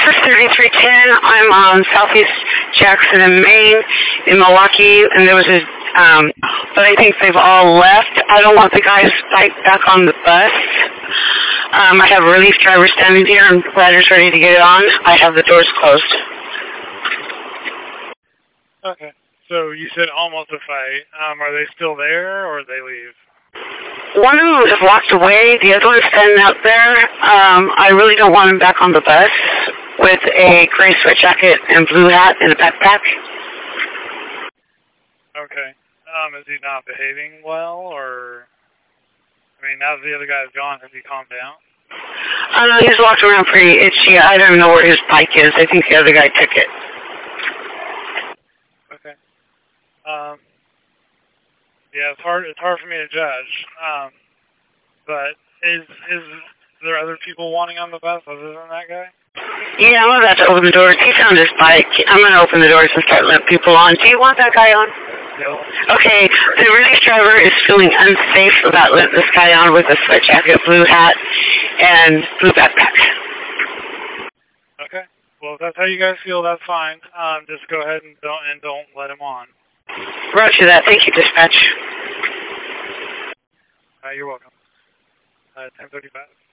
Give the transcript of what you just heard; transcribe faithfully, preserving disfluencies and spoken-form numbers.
for thirty-three ten. I'm on Southeast Jackson and Maine in Milwaukee, and there was a, um, but I think they've all left. I don't want the guys back back on the bus. Um, I have a relief driver standing here and ladders ready to get it on. I have the doors closed. Okay. So you said almost a fight. Um, are they still there, or did they leave? One of them has walked away. The other one's standing out there. Um, I really don't want him back on the bus with a gray sweat jacket and blue hat and a backpack. Okay. Um, is he not behaving well, or... I mean, now that the other guy's gone, has he calmed down? I don't know, he's walked around pretty itchy. I don't know where his bike is. I think the other guy took it. Okay. Um, yeah, it's hard, it's hard for me to judge. Um, but is, is there other people wanting on the bus other than that guy? Yeah, I'm about to open the doors. He found his bike. I'm going to open the doors and start letting people on. Do you want that guy on? No. Okay, the relief driver is feeling unsafe about letting this guy on with a sweat jacket, blue hat, and blue backpack. Okay. Well, if that's how you guys feel, that's fine. Um, just go ahead and don't and don't let him on. Roger that. Thank you, dispatch. Uh, you're welcome. Uh, ten thirty-five.